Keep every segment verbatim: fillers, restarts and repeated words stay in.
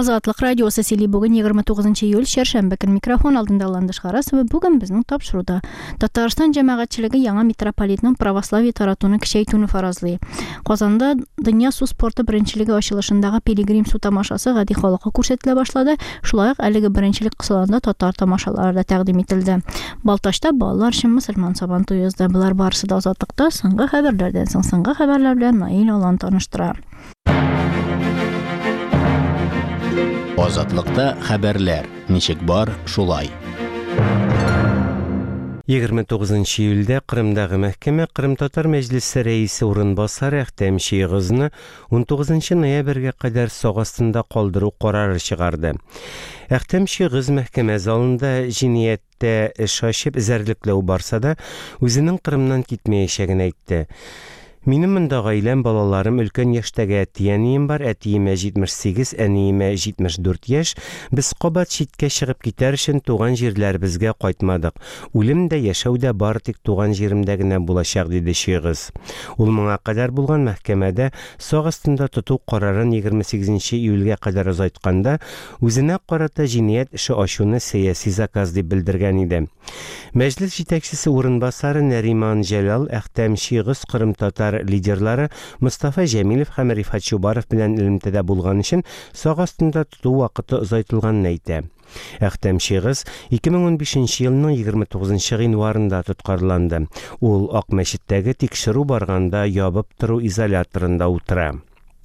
Азатлык радиосы сили бүгін егерме тугызынчы июль шәршәмбе көн микрофон алдында Ландыш Харасова бүгін безнең тапшыруда Татарстан җәмәгатьчелеге яңа митрополитның православие таратуны кичәйтүне фаразлый. Казанда дөнья су спорты беренчелеге ачылышындагы пилигрим су тамашасы гади халыкка күрсәтелә башлады. Шулай ук әлеге беренчелек кысаларында татар тамашалары да тәкъдим ителде. Балташта балалар өчен мөселман сабантуе узды. Булар барысы да Азатлыкта соңгы хәбәрләрдән соң соңгы хәбәрләр белән Наил Алан таныштыра. Азатлыкта хәбәрләр. Ничек бар, шулай. егерме тугызынчы июльдә Кырымдагы мәхкәмә Кырым татар мәҗлесе рәисе урынбасары Әхтәм Шигызны он тугызынчы ноябрьгә кадәр сак астында калдыру карары чыгарды. Әхтәм Шигыз мәхкәмә залында җинияттә эш ачып эзәрлекләү барса да, үзенең Кырымнан китмәячәген әйтте. Минем монда гаиләм, балаларым, өлкән яшьтәге әтием бар, әтиемә җитмеш сигез, әниемә җитмеш дүрт яшь. Без кабат читкә чыгып китәр өчен туган җирләребезгә кайтмадык. Үлем дә, яшәү дә бар тик туган җиремдә генә булачак, диде Шигыз. Ул моңа кадәр булган мәхкәмәдә сак астында тоту карарын егерме сигезенче июльгә кадәр озайтканда, үзенә карата җинаять эше ачуны сәяси заказ дип белдергән иде. Мәҗлес җитәкчесе урынбасары Нариман Җәлал Әхтәм Шигыз Кырым татар лидерлары Мустафа Җәмилев һәм Рифат Чубаров белән элемтәдә булган өчен сак астында тоту вакыты озайтылганын әйтә. Әхтәм Шигыз ике мең унбишенче елның егерме тугызынчы гыйнварында тоткарланды. Ул Ак мәчеттәге тикшерү барганда ябып тору изоляторында утыра.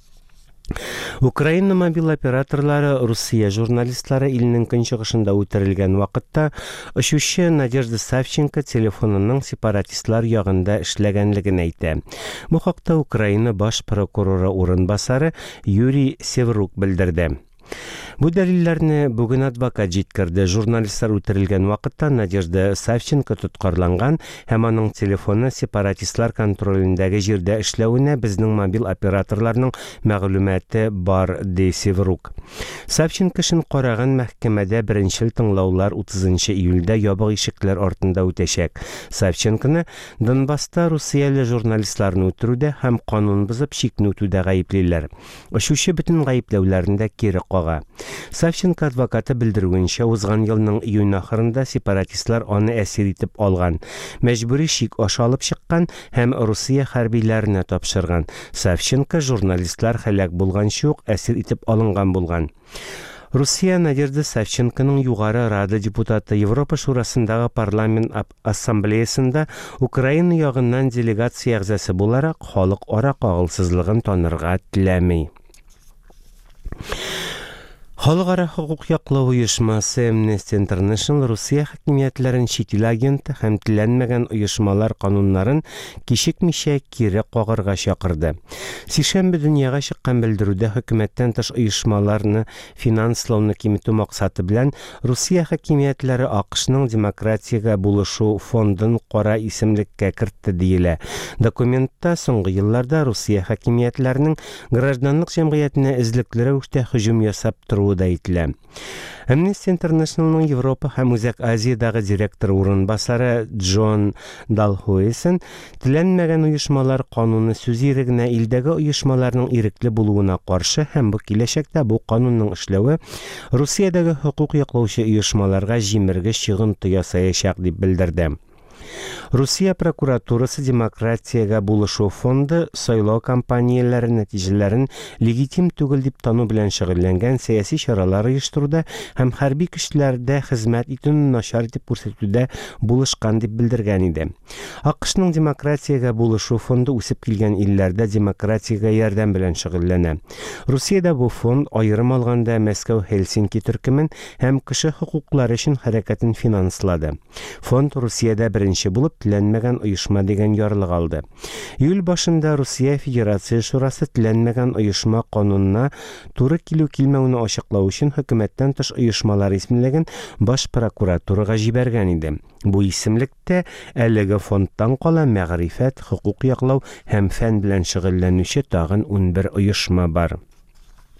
Украина мобил операторлары Русия журналистлары иленең көнчыгышында үтерелгән вакытта очучы Надежда Савченко телефонының сепаратистлар ягында эшләгәнлеген әйтә. Бу хакта Украина баш прокуроры урынбасары Юрий Севрук белдерде. Бу дәлилләрне бүген адвокат җиткерде. Журналистлар үтерелгән вакытта Надежда Савченко тоткарланган һәм аның телефоны сепаратистлар контролендәге җирдә эшләвенә безнең мобил операторларның мәгълүматы бар, ди Севрук. Савченко өчен караган мәхкәмәдә беренчел тыңлаулар утызынчы июльдә ябык ишекләр артында үтәчәк. Савченконы Донбасста Русияле журналистларны үтерүдә һәм канун бозып чикне үтүдә гаеплиләр. Ошучы бөтен гаепләүләрендә кире кага. Савченко адвокаты белдерүенчә, узган елның июнь ахырында сепаратистлар аны әсир итеп алган, мәҗбүри шик аша алып чыккан һәм Русия хәрбиләренә тапшырган. Савченко журналистлар һәлак булганчы ук әсир итеп алынган булган. Русия Надежда Савченконың югары Рада депутаты Европа шурасындагы парламент ассамблеясында Украина ягыннан делегация әгъзасы буларак халык-ара кагылсызлыгын танырга теләми. Халыкара хукук яклау оешмасы Amnesty International Русия хакимиятләрен чит ил агенты һәм теләнмәгән оешмалар кануннарын кичекмичә кире кагырга чакырды. Сишәмбе дөньяга чыккан белдерүдә хөкүмәттән тыш оешмаларны финанслауны киметү максаты белән Русия хакимиятләре АКШның демократиягә булышу фондын кара исемлеккә кертте диелә. Документта соңгы елларда Русия хакимиятләренең гражданлык җәмгыятенә эзлекле рәвештә һөҗүм ясап тору да ителә. Amnesty Internationalның Европа һәм Үзәк Азиядагы директор урынбасары Джон Далхуэйсон теләнмәгән оешмалар кануны сүз ирегенә илдәге оешмаларның ирекле булуына каршы һәм бу киләчәктә бу канунның эшләве Русиядәге хукук яклаучы оешмаларга җимергеч чыгынты ясаячак дип белдерде. Русия прокуратурасы демократиягә булышу фонды сайлау кампанияләре нәтиҗәләрен легитим түгел дип тану белән шөгыльләнгән сәяси чаралар оештыруда һәм хәрби көчләрдә хезмәт итүне начар итеп күрсәтүдә булышкан дип белдергән иде. АКШның демократиягә булышу фонды үсеп килгән илләрдә демократиягә ярдәм белән шөгыльләнә. Русиядә бу фонд аерым алганда Мәскәү Хельсинки төркемен һәм кеше хокуклары өчен хәрәкәтен финанслады. Фонд Русиядә беренче булып теләнмәгән оешма дигән ярлык алды. Июль башында Русия Федерация шурасы теләнмәгән оешма канунына туры килү килмәүне ачыклау өчен хөкүмәттән тыш оешмалар исемлеген баш прокуратурага җибәргән иде. Бу исемлектә әлеге фондтан кала мәгърифәт, хукук яклау һәм фән белән шөгыльләнүче тагын ун бер оешма бар.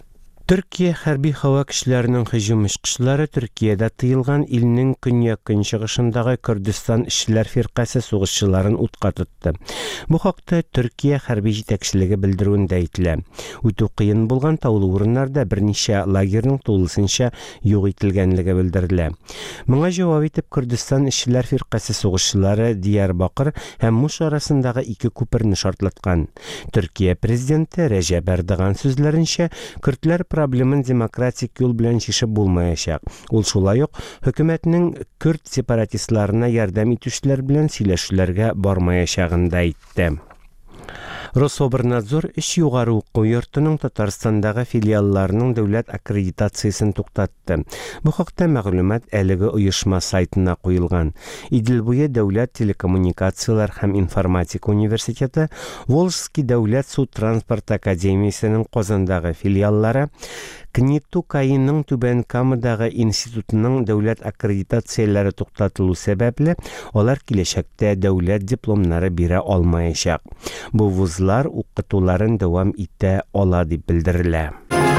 Төркия хәрби һава көчләренең һөҗүм очкычлары Төркиядә тыелган илнең көньяк-көнчыгышындагы Көрдистан эшчеләр фиркасы сугышчыларын утка тотты. Бу хакта Төркия хәрби җитәкчелеге белдерүендә әйтелә. Үтү кыен булган таулы урыннарда берничә лагерьнең тулысынча юк ителгәнлеге белдерелә. Моңа җавап итеп Көрдистан эшчеләр фиркасы сугышчылары Диярбакыр һәм Муш арасындагы ике күперне шартлаткан. Төркия президенты Рәҗәп Эрдоган сүзләренчә, көрдләр проблемын демократик юл белән чишеп булмаячак. Ул шулай ук хөкүмәтнең көрд сепаратистларына ярдәм итүчеләр белән сөйләшүләргә бармаячагын да әйтте. Рособорнадзор эш югары уку йортының Татарстандагы филиалларының дәүләт аккредитациясын туктатты. Бу хакта мәгълүмат әлеге оешма сайтына куелган. Идел буе дәүләт телекоммуникациялар һәм информатика университеты, Волжский дәүләт суд транспорт академиясенең Казандагы филиаллары, Книту Каинның Түбән Камадагы институтының дәүләт аккредитацияләре туктатылу сәбәпле, алар киләчәктә дәүләт дипломнары бирә алмаячак. Бу вузлар укытуларын дәвам итә ала дип белдерелә.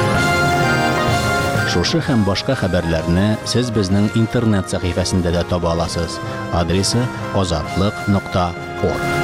Шушы һәм башка хәбәрләрне сез безнең интернет сәхифәсендә дә таба аласыз. Адресы азатлык нокта орг.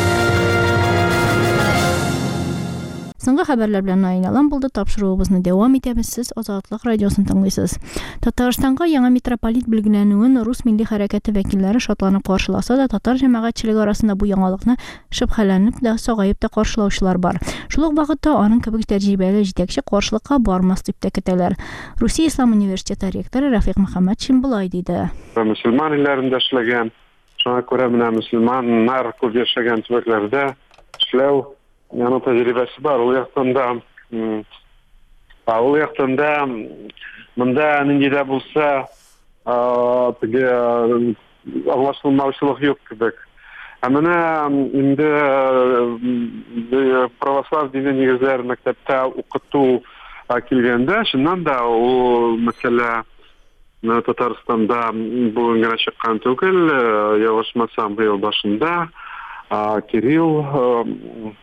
Соңгы хәбәрләр белән айналам булды. Тапшыруыбызны дәвам итәбез. Сез Азатлык радиосын тыңлыйсыз. Татарстанга яңа митрополит билгеләнүен Рус милли хәрәкәте вәкилләре шатланып каршыласа да, татар җәмәгатьчелеге арасында бу яңалыкны шөбһәләнеп дә, сагаеп та каршылаучылар бар. Шул ук вакытта аның кебек тәҗрибәле җитәкче каршылыкка бармас дип тә көтәләр. Русия Ислам университеты ректоры Рафик Мөхәммәтшин булай диде. Мөселман илләрендә эшләгән, шуңа күрә менә мөселманнар күп яшәгән төбәкләрдә эшләү яңа тәҗрибәсе бар. Ул яктанда, ул яктанда монда нинди дә булса, теге аңлашылмаучылык юк кебек. Ә менә инде православ дине нигезләре мәктәптә укыту килгәндә, шуннан да ул мәсьәлә Татарстанда бу генә чыккан түгел, явышмасам быел башында Кирилл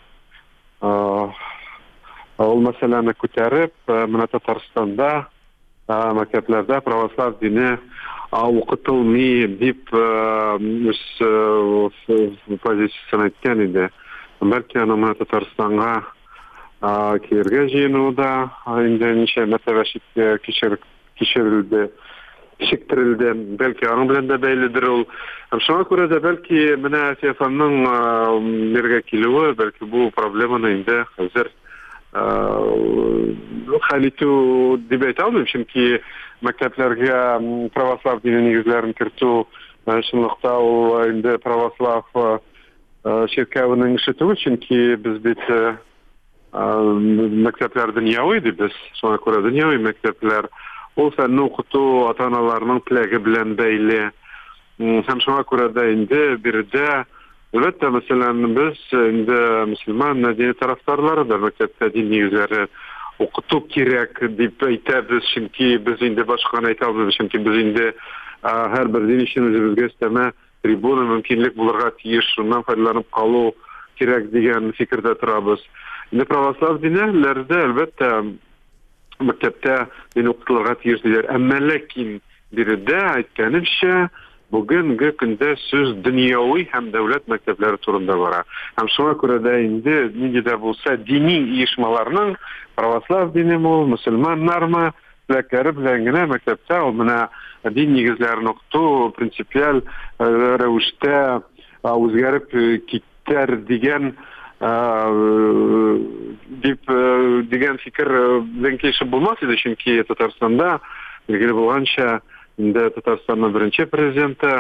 ул мәсьәләне күтәреп, менә Татарстанда мәктәпләрдә православ дине укытылмый дип үз позициясын әйткән иде. Бәлки аны Татарстанга килергә җыенуда инде ничә мәртәбә кичерелде, кичектерелде. Бәлки аның белән дә бәйледер ул. Шуңа күрә дә бәлки менә Стефанның бергә килүе, бәлки бу проблеманы инде хәзер хәл итү дип әйтә алмыйм, чөнки мәктәпләргә православ дине нигезләрен кертү чынлыкта ул инде православ чиркәвенең эше түгел, чөнки без бит мәктәпләр дөньяви дибез. Шуңа күрә дөньяви мәктәпләр ул фәнне укыту ата-аналарның теләге белән бәйле. Һәм шуңа күрә дә инде биредә, әлбәттә, мәсәлән, без инде мөселман дине тарафдарлары да мәктәптә дин нигезләре укыту кирәк дип әйтәбез, чөнки без инде башканы әйтә алмыйбыз, чөнки без инде һәрбер дин өчен үзебезгә өстәмә трибуна мөмкинлек булырга тиеш, шуннан файдаланып калу кирәк дигән фикердә торабыз. Инде православ динләрендә әлбәттә мәктәптә дин укытылырга тиеш диләр. Әмма ләкин биредә әйткәнемчә, бүгенге көндә сүз дөньяви һәм дәүләт мәктәпләре турында бара. Һәм шуңа күрә дә инде нинди дә булса дини оешмаларның православ дине ул, мөселманнармы, теләкләре белән генә мәктәптә ул менә дин нигезләрен укыту принципиаль рәвештә үзгәреп китәр дигән дип дигән фикер белән килешеп булмас иде, чөнки Татарстанда билгеле булганча инде Татарстанның беренче президенты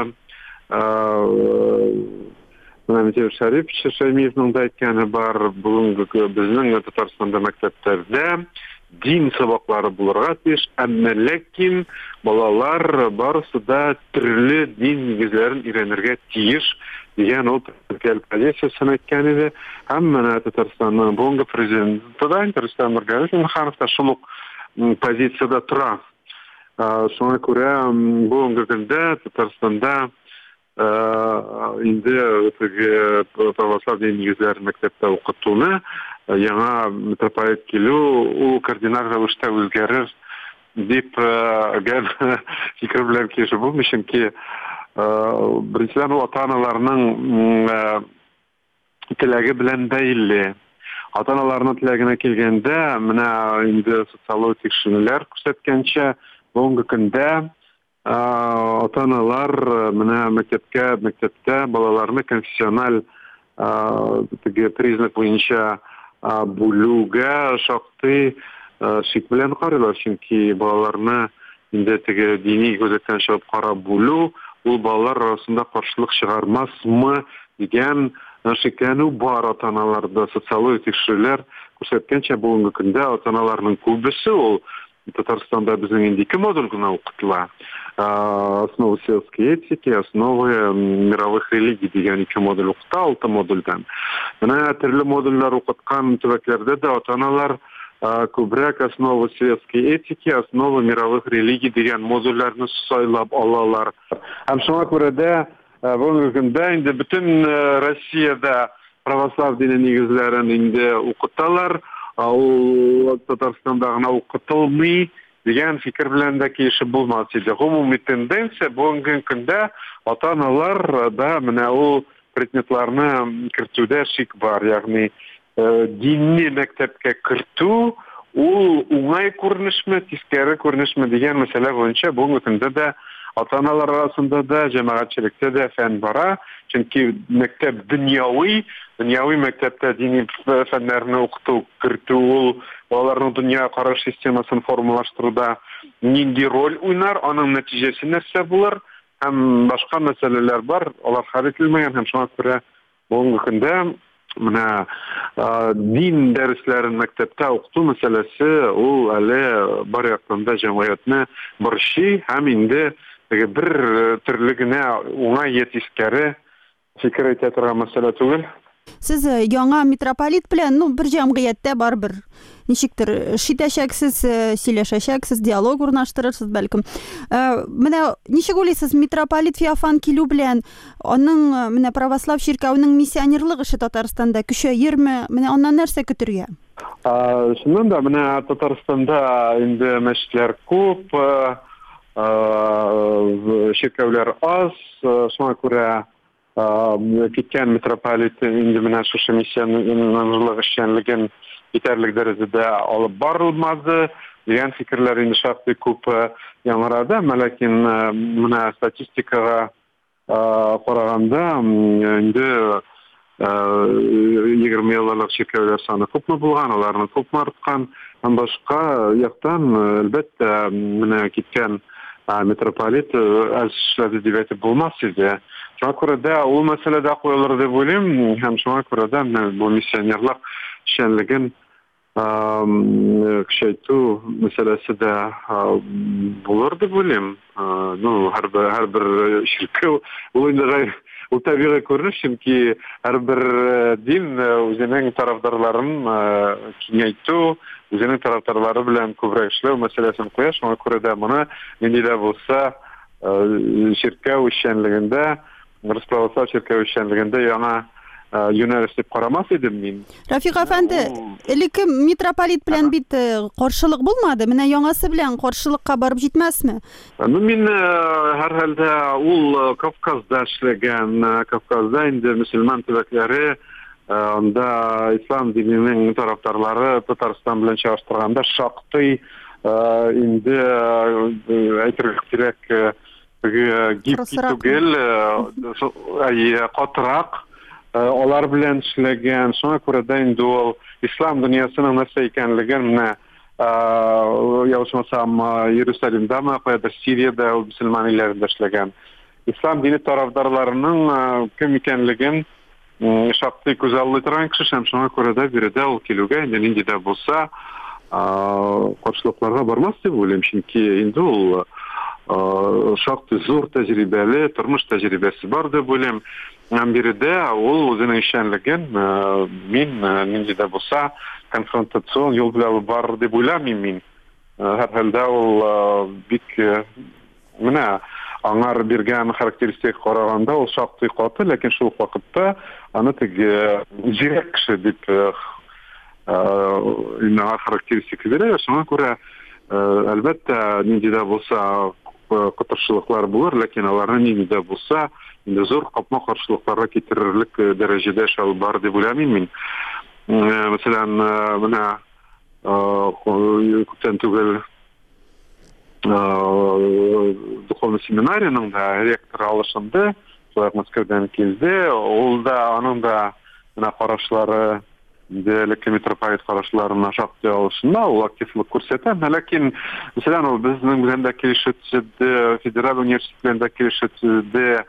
Мөхәммәд Шәриф Шәймиевның да әйткәне бар, бүгенге безнең Татарстанда мәктәпләрдә дин сабаклары булырга тиеш, әмма ләкин балалар барысы да төрле дин нигезләрен өйрәнергә тиеш дигән ул позициясын әйткән иде. Һәм менә Татарстанның бүгенге президенты да Рөстәм Миңнеханов та шул ук позицияда тора. Шуңа күрә бүгенге көндә Татарстанда инде православ дин нигезләрен мәктәптә укытуны яңа митрополит килү ул кардинал рәвештә үзгәрер дип гәр фикер белән килешә булмый, чөнки беренчедән ул ата-аналарның теләге белән бәйле. Ата-аналарның теләгенә килгәндә, менә инде социологик тикшерүләр күрсәткәнчә, бүгенге көндә ата-аналар менә мәктәпкә, мәктәптә балаларны конфессиональ теге признак буенча бүлүгә шактый шик белән карыйлар, чөнки балаларны инде теге дини күзәттән чыгып карап бүлү, ул балалар арасында каршылык чыгармасмы дигән шикләнү бар ата-аналарда. Социологик тикшерүләр күрсәткәнчә, бүгенге көндә ата-аналарның күбесе ул Татарстанда безнең инде ике модуль гына укытыла. Основы сельской этики, основы мировых религий дигән ике модуль укыта, алты модульдан. Менә төрле модульләр укыткан төбәкләрдә дә ата-аналар күбрәк основы сельской этики, основы мировых религий дигән модульләрне сайлап алалар. Һәм шуңа күрә дә бүгенге көндә инде бөтен Россиядә православ дине нигезләрен инде укыталар. Ул Татарстанда гына укытылмый дигән фикер белән дә килешеп булмас иде. Гомуми тенденция бүгенге көндә ата-аналар да менә ул предметларны кертүдә шик бар. Ягъни динни мәктәпкә кертү ул уңай күренешме, тискәре күренешме дигән мәсьәлә буенча бүгенге көндә дә ата-аналар арасында да, җәмәгатьчелектә дә фән бара. Чөнки мәктәп дөньяви, дөньяви мәктәптә дини фәннәрне укыту, кертү ул балаларның дөнья караш системасын формалаштыруда нинди роль уйнар, аның нәтиҗәсе нәрсә булыр, һәм башка мәсьәләләр бар, алар хәл ителмәгән, һәм шуңа күрә бүгенге көндә менә дин дәресләрен мәктәптә укыту мәсьәләсе ул әле бар яктанда җәмгыятьне борчый, һәм инде бер төрле генә уңай тискәре фикер әйтә торган мәсьәлә түгел. Сез яңа митрополит белән, ну, бер җәмгыятьтә барбер ничектер шитәшәксез, сөйләшәчәксез, диалог урнаштырырсыз бәлкем. Менә ничек уйлыйсыз, митрополит Феофан килү белән аның менә православ чиркәүнең миссионерлык эше Татарстанда көчәерме? Менә аннан нәрсә көтәргә? Шуннан да менә Татарстанда инде мәчетләр күп, чиркәүләр аз, шуңа күрә киткән митрополит инде менә шушы миссионерлык эшчәнлеген итәрлек дәрәҗәдә алып барылмады дигән фикерләр инде шактый күп яңгырады. Ләкин менә статистикага караганда инде егерме еллык чиркәүләр саны күпме булган, аларны күпме арткан. Һәм башка яктан әлбәттә менә киткән митрополит аз эшләде дип әйтеп булмас иде. Шуңа күрә дә ул мәсьәләдә куелыр дип уйлыйм, һәм шуңа күрә дә бу миссионерлык эшчәнлеген көчәйтү мәсьәләсе дә булыр дип уйлыйм. Ну, һәрбер чиркәү ул инде ул табигый күренеш, чөнки һәрбер дин үзенең тарафдарларын киңәйтү, үзенең тарафдарлары белән күбрәк эшләү мәсьәләсен куя. Шуңа күрә дә моны нинди дә булса чиркәү эшчәнлегендә, православ чиркәү эшчәнлегендә яңа юнәлеш дип карамас идем мин. Рафик әфәнде, элекке митрополит белән бит каршылык булмады. Менә яңасы белән каршылыкка барып җитмәсме? Ну, мин һәр хәлдә ул Кавказда эшләгән, Кавказда инде мөселман төбәкләре, анда ислам диненең тарафдарлары Татарстан белән чагыштырганда шактый инде әйтергә кирәк, гибки түгел, катырак алар белән эшләгән. Шуңа күрә дә инде ул ислам дөньясының нәрсә икәнлеген менә ялгышмасам Иерусалимдамы, каядыр Сириядә ул мөселман илләрендә эшләгән. Ислам дине тарафдарларының кем икәнлеген шактый күзаллый торган кеше, һәм шуңа күрә дә биредә ул килүгә инде нинди дә булса каршылыкларга бармас дип уйлыйм, чөнки инде ул шактый зур тәҗрибәле, тормыш тәҗрибәсе бар дип уйлыйм. Һәм биредә ул үзенең эшчәнлеген мин нинди дә булса конфронтацион юл белән бар дип уйламыйм мин. Һәр хәлдә ул бик менә аңар биргән характеристика караганда ул шактый каты, ләкин шул вакытта аны теге зирәк кеше дип инде характеристикалары шуңа күрә әлбәттә нинди дә булса кытыршылыклар булыр, ләкин аларны нинди дә булса инде зур капма каршылыкларга китерерлек дәрәҗәдә шул бар дип уйлыйм мин. Мәсәлән, менә күптән түгел духовный семинарияның да ректор алышынды, шулай Москвадан килде, ул да аның да менә карашлары Дәлеке митрополит карашларына шактый алышында ул активлык күрсәтә, ләкин мәсәлән ул безнең белән дә килешүдә, федераль университет белән дә килешүдә,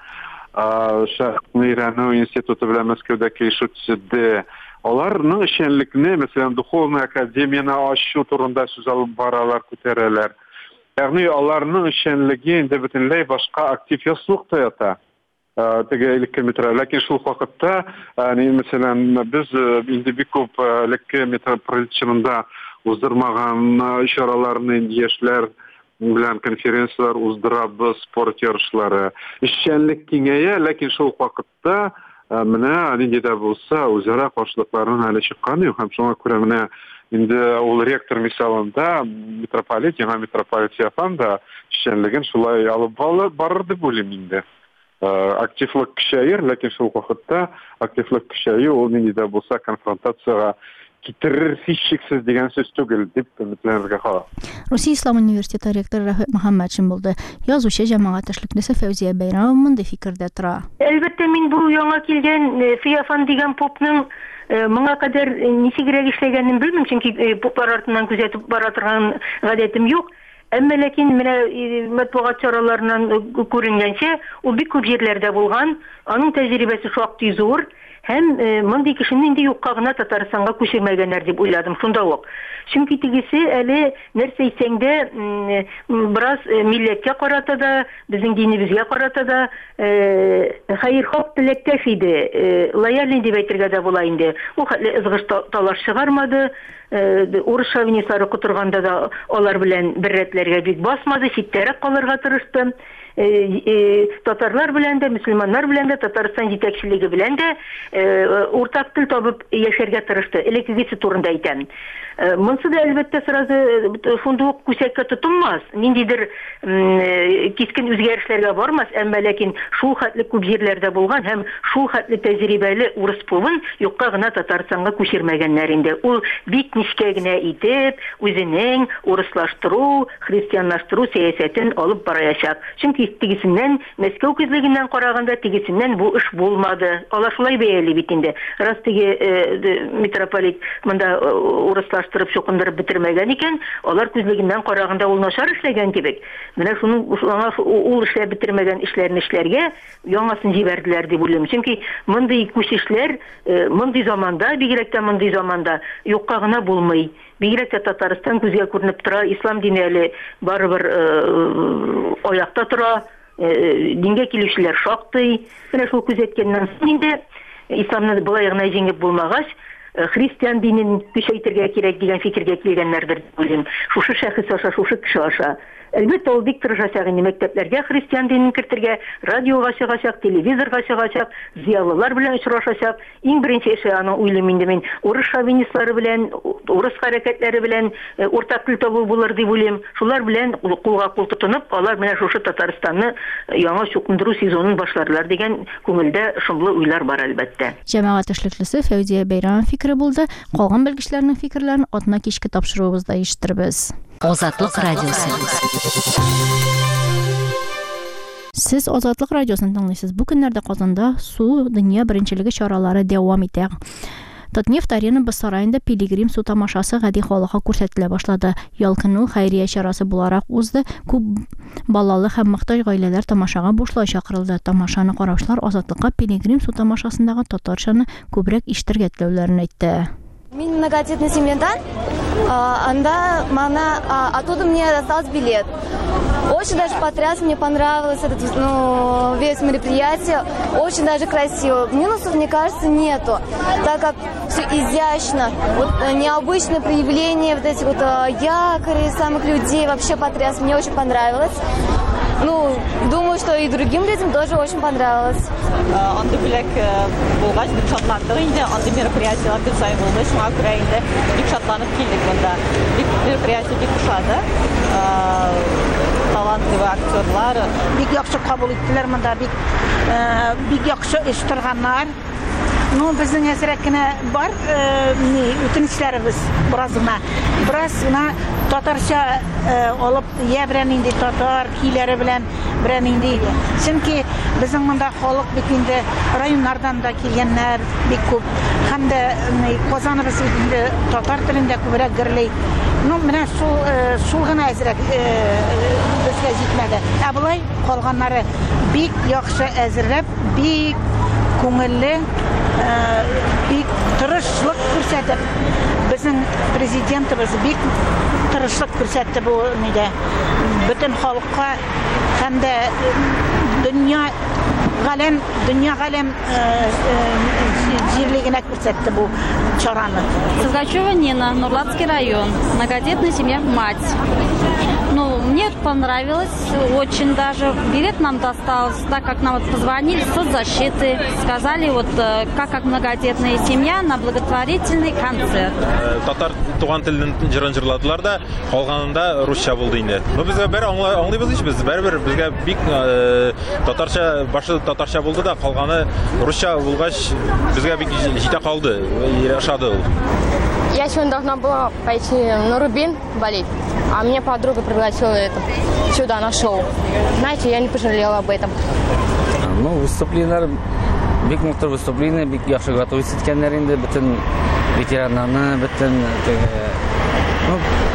Шәһри Ирәнү институты белән Мәскәүдә килешүдә, аларның эшчәнлекне, мәсәлән, духовный академияны ачу турында сүз алып баралар, күтәрәләр. Ягъни аларның эшчәнлеге инде бөтенләй башка актив ясылыкта ята. Теге элекке метро, ләкин шул вакытта, мәсәлән, без инде бик күп элекке метрополитенда уздырмаган чараларны яшьләр белән конференциялар уздырабыз, спорт ярышлары. Эшчәнлек киңәя, ләкин шул вакытта менә нинди дә булса үзара каршылыкларның әле чыкканы юк. Һәм шуңа күрә менә инде ул ректор мисалында митрополит, яңа митрополит Яфанда эшчәнлеген шулай алып барыр дип уйлыйм инде. Активлык көчәер, ләкин шул вакытта активлык көчәю ул нинди дә булса конфронтацияга китерер һичшиксез дигән сүз түгел дип өметләнергә кала. Русия Ислам университеты ректоры Рәхмәт Мөхәммәтшин булды. Язучы җәмәгать эшлеклесе Фәүзия Бәйрәмова мондай фикердә тора. Әлбәттә мин бу яңа килгән Фияфан дигән попның моңа кадәр ничегрәк эшләгәнен белмим, чөнки поплар артыннан күзәтеп бара торган гадәтем юк. Әмма ләкин менә матбугат чараларынан күренгәнчә, ул бик күп җирләрдә булган, аның тәҗрибәсе шактый зур. Һәм мондый кешене инде юкка гына Татарстанга күчермәгәннәр дип уйладым шунда ук. Чөнки тегесе әле нәрсә әйтсәңдә бераз милләткә карата да, безнең динебезгә карата да хәер-хак теләктәш иде. Лояльный дип әйтергә дә була инде. Ул хәтле ызгыш талаш чыгармады. Урыс шовинистлары кутырганда да алар белән бер рәтләргә бик басмады, читтәрәк калырга тырышты. Татарлар белән дә, мөселманнар белән дә, Татарстан җитәкчелеге белән дә уртак тел табып яшәргә тырышты. Элеккегесе турында әйтәм. Монсы да әлбәттә сразу шундый ук күсәккә тотынмас. Ниндидер кискен үзгәрешләргә бармас, әмма ләкин шул хәтле күп җирләрдә булган һәм шул хәтле тәҗрибәле урыс пулын юкка гына Татарстанга күчермәгәннәр инде. Ул бик нечкә генә итеп үзенең урыслаштыру, христианлаштыру сәясәтен алып барачак. Чөнки тигесеннән Мәскәү күзлегеннән караганда тигесеннән бу эш булмады. Алар шулай бәяли бит инде. Раз теге митрополит монда урыслаштырып чукындырып бетермәгән икән, алар күзлегеннән караганда ул начар эшләгән кебек. Менә шуның ул эшләп бетермәгән эшләрне эшләргә яңасын җибәрделәр дип уйлыйм. Чөнки мондый күчешләр мондый заманда, бигрәк тә мондый заманда юкка гына булмый. Бигрәк тә Татарстан күзгә күренеп тора, ислам дине әле барыбер аякта тора, дингә килүчеләр шактый. Менә шул күзәткәннән соң инде исламны былай гына җиңеп булмагач, христиан динен көчәйтергә кирәк дигән фикергә килгәннәрдер дип уйлыйм. Шушы шәхес аша, шушы кеше аша. Әлбәттә ул бик тырышачак инде мәктәпләргә христиан динен кертергә, радиога чыгачак, телевизорга чыгачак, зыялылар белән очрашачак. Иң беренче эше аның уйлыйм инде мин, урыс шовинистлары белән, урыс хәрәкәтләре белән уртак тел табу булыр дип уйлыйм. Шулар белән кулга кул тотынып, алар менә шушы Татарстанны яңа чукындыру сезонын башларлар дигән күңелдә шомлы уйлар бар әлбәттә. Җәмәгать эшлеклесе Фәүзия Бәйрәмова фикере булды. Калган белгечләрнең фикерләрен атна кичке тапшыруыбызда ишеттербез. Азатлык радиосы. Сез Азатлык радиосын тыңлыйсыз. Бу көннәрдә Казанда су дөнья беренчелеге чаралары дәвам итә. Татнефть арена сараенда пилигрим су тамашасы гади халыкка күрсәтелә башлады. Ялкыну хәйрия чарасы буларак узды. Күп балалы һәм мохтаҗ гаиләләр тамашага бушлай чакырылды. Тамашаны караучылар Азатлыкка пилигрим су тамашасындагы татарчаны күбрәк ишетергә теләүләрен әйтте. Мин многодетный семьядан, анда мана, оттуда мне достался билет. Очень даже потряс, мне понравилось этот, ну, весь мероприятие, очень даже красиво. Минусов, мне кажется, нету, так как все изящно, вот необычное проявление вот этих вот якорей, самых людей, вообще потряс, мне очень понравилось. Ну, думаю, что и другим людям тоже очень понравилось. Анда бүләк булгач, бик шатландык инде, анда мероприятиелар күп сайын булды, Шуңа күрә инде бик шатланып килдек монда. Бик мероприятие бик ошады. Талантлы актерлар бик яхшы кабул иттеләр монда, бик бик яхшы оештырганнар. Ну, безнең әзрәк кенә бар, ни, үтенечләребез бераз гына. Бераз гына татарча алып, я белән инде татар көйләре белән белән инде. Чөнки безнең монда халык бик инде районнардан да килгәннәр бик күп. Һәм дә Казаныбыз инде татар телендә күбрәк гөрләй. Ну, менә шул шул гына әзрәк безгә җитмәде. Ә булай калганнары бик яхшы әзерләп, бик күңелле, бик тырышлык күрсәтеп, безнең президентыбыз бик тырышлык күрсәтте бу нидә. Бөтен халыкка һәм дә дөнья галәм, дөнья галәм җирлегенә күрсәтте бу чараны. Сызгачева Нина, Нурлатский район, многодетная семья, мать. Ну, мне понравилось очень даже. Билет нам достался, так как нам вот позвонили с соцзащиты, сказали вот как как многодетная семья на благотворительный концерт. Татар туган телен җырын җырладылар да, калганында русча булды инде. Ну безгә бер аңлыйбыз ич, без бер-бер безгә бик татарча, башы татарча булды да, калганы русча булгач безгә бик җитә калды, ошады ул. Я сегодня должна была пойти на Рубин болеть, а меня подруга пригласила это, сюда на шоу. Знаете, я не пожалела об этом. Ну, выступлениелар, бик мықты выступление, бик яхшы готовиться иткәннәр инде, бөтен ветераннарны, бөтен ну,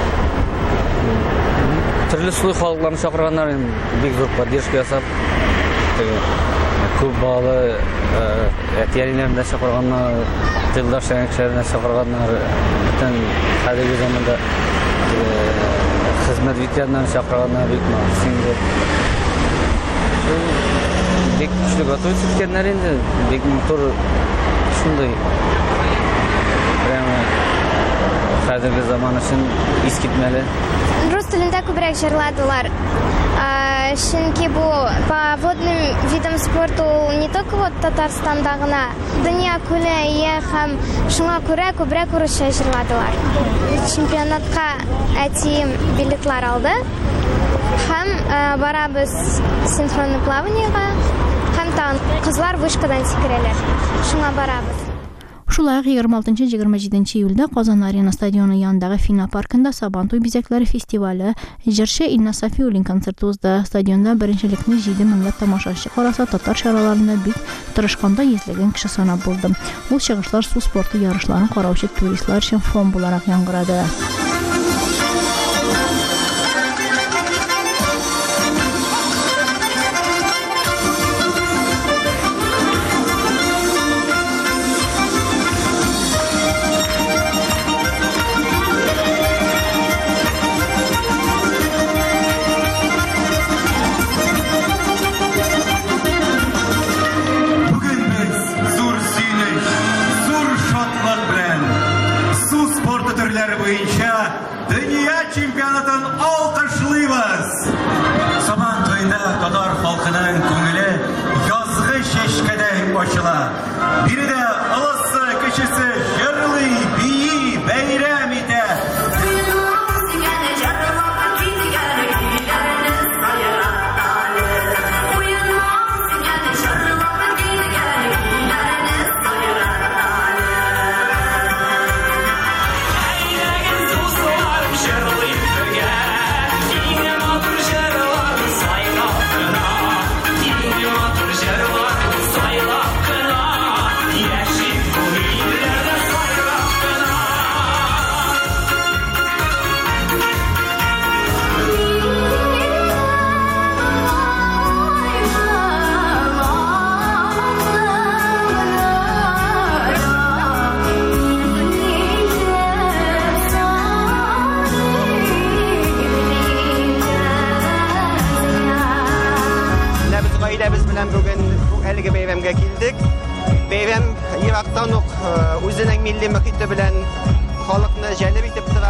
төрле слой халыкларны чакырганнар, бик зур поддержка ясап, күп балалы әтияләрне чакырганнар, тылдаш кешеләрне чакырганнар, бөтен хәзерге заманда хезмәт ветераннарын чакырганнар бик мактый. Бик көчле готовиться иткәннәр инде, бик мотор шундый. Прямо хәзерге заман өчен искитмәле. Рус телендә күбрәк җырладылар. Чөнки бу по водным видам спорта не только вот Татарстанда гына, дөнья күле ия һәм шуңа күрә күбрәк урысча җырладылар. Чемпионатка әтием билетлар алды. Һәм барабыз синхронный плаваниегә, һәм тагын кызлар вышкадан сикерәләр. Шуңа барабыз. Шулай егерме алтынчы - егерме җиденче июльдә Казан Арена стадионы янындагы Фина паркында Сабантуй бизәкләре фестивале җырчы Илназ Сафиуллин концерты узды. Стадионда беренчелекне җиде меңләп тамашачы караса, татар чараларында бик тырышканда йөзләгән кеше санап булды. Ул чыгышлар су спорты ярышларын караучы туристлар өчен фон буларак яңгырады. Dünya çempionatın alkışlıyız. Sabantuyda Tatar halkının көңілі yazgı şeşkede açıla. Biri de alası kişisi jırlı biyi beyrem ite. Бәйрәм Ирактан ук үзенең милли мөхите белән халыкны җәлеп итеп тора.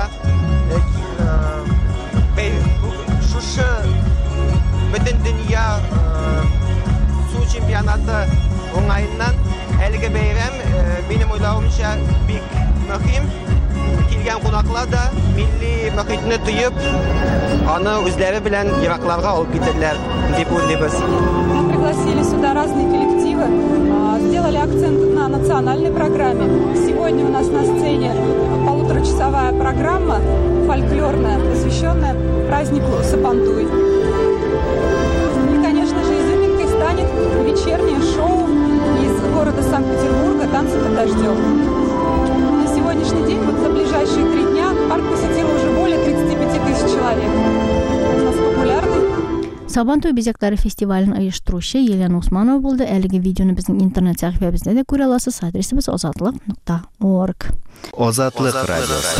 Шушы бөтен дөнья су чемпионаты уңайыннан әлеге бәйрәм минем уйлавымча бик мөһим. Килгән кунаклар да милли мөхитне туеп, аны үзләре белән еракларга алып китәрләр дип уйлыйбыз. Пригласили сюда разные коллективы, сделали акцент на национальной программе. Сегодня у нас на сцене полуторачасовая программа фольклорная, посвященная празднику Сабантуй. И, конечно же, изюминкой станет вечернее шоу из города Санкт-Петербурга «Танцы под дождем». На сегодняшний день, вот за ближайшие три дня, парк посетило уже более тридцати пяти тысяч человек. У нас популярный. Сабантуй безяктары фестивалын оештыручы Елена Усманова булды. Әлеге видеоны безнең интернет сәхифәбездә дә күрә аласыз. Адресыбыз озатлык нокта орг. Озатлык радиосы.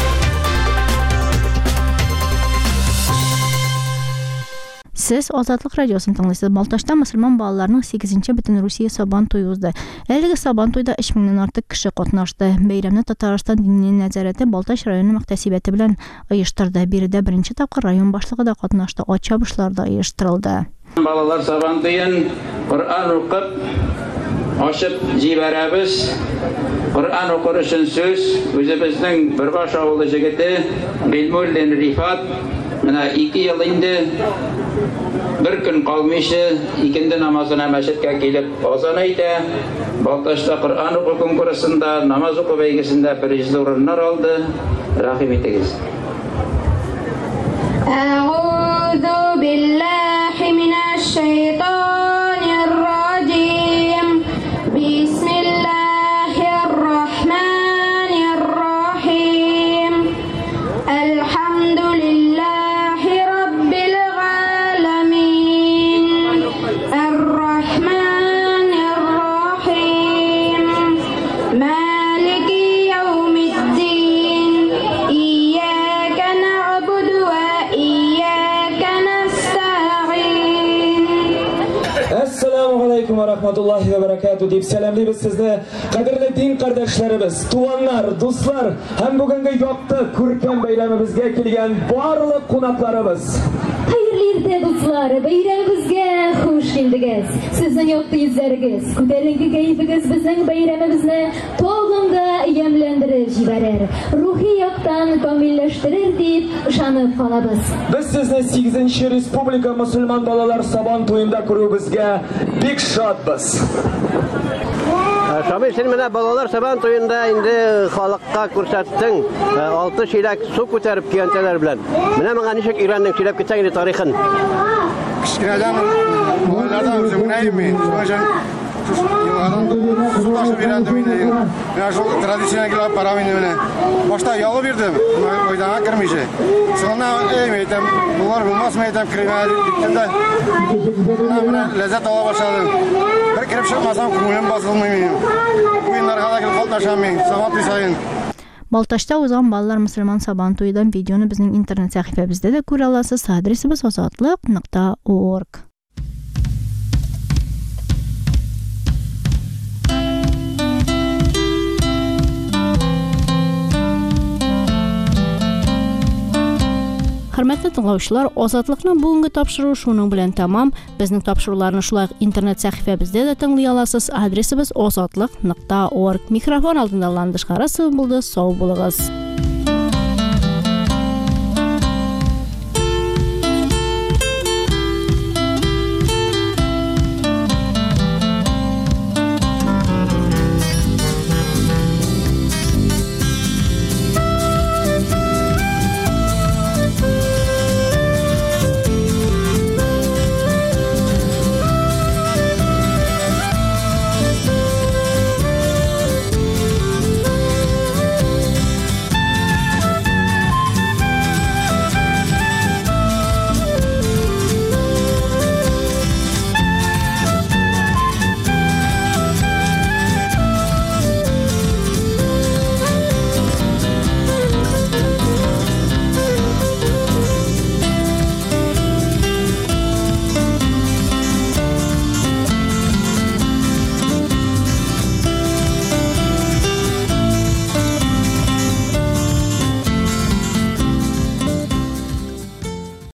Сез Азатлык радиосын тыңлыйсыз. Балташта мөселман балаларының сигезенче бөтен Русия Сабантуй узды. Әлеге Сабантуйда өч меңнән артык кеше катнашты. Бәйрәмне Татарстан дининең нәзарәте Балташ районы мөхтәсибәте белән оештырды. Биредә беренче тапкыр район башлыгы да катнашты. Ат чабышлар да оештырылды. Балалар Сабантуйын Коръан укып, ашып җибәрәбез. Коръан укыр өчен сүз үзебезнең Бөрбаш авылы җегете Гыйльмуллин Рифат менә ике ел инде bir kun qalmışı ikindi namazına мәчеткә килеп азан әйтә. Балташта Коръан уку конкурсында, намаз уку бәйгесендә приз урыннар алды. Рәхим итегез. Аузу биллахи минаш шайтанир раджим. Бисмиллахир рахманир рахим. Алхамдулиллахи раббил Rahmetullahi ve berekatuhu deyip selamlayız sizni. Qadrli din kardeşlerimiz, tuvanlar, dostlar, hem bugünkü yaptı kurkan bayramımızga kelgan barliq qonaqlarimiz. Hayırlı erta dostlar, bayramımızga xush keldingiz. Sizning yoqdi yuzlaringiz, ko'tarinki kayfingiz bizning bayramimizni to'g'onda yemlantirib jibarar, ruhiy yoqdan komillashtirar deb ishonib qolamiz. Biz sizni sekizinchi Respublika musulmon bolalar Sabantuyida ko'rishimizga bek shodmiz. Şamil, sen menə balalar Sabantuyunda indi xalqqa күрсәттең, алты çeyrək su күтәреп килгәнләр белән. Менә моңа ничек өйрәндең сөйләп китсәң инде тарихын. Кичкенәдән балалардан үзем әймен. Yıllardan su taşıp öğrendim inде. Ben şu tradisyona gelip para verdim. Başta yalı verdim. Oydana girmişe. Sonra eğmeydim. Bunlar bulmaz mıydım? Kirmeye gittim de. Lezzet ala başladım. Bir kirip çıkmasam kumulum basılmıyor. Oyunlarga da gelip katlaşamıyorum. Sabah sayın. Балташта узган балалар мөселман Сабантуйдан видеоны безнең интернет сәхифәбездә дә күрә аласыз. Адресыбыз озатлык нокта орг. Хөрмәтле тыңлаучылар, Азатлыкның бүгенге тапшыруы шуның белән тәмам. Безнең тапшыруларны шулай интернет сәхифәбездә дә тыңлый аласыз. Адресыбыз озатлык нокта орг. Микрофон алдында Ландыш Харасов булды. Сау булыгыз.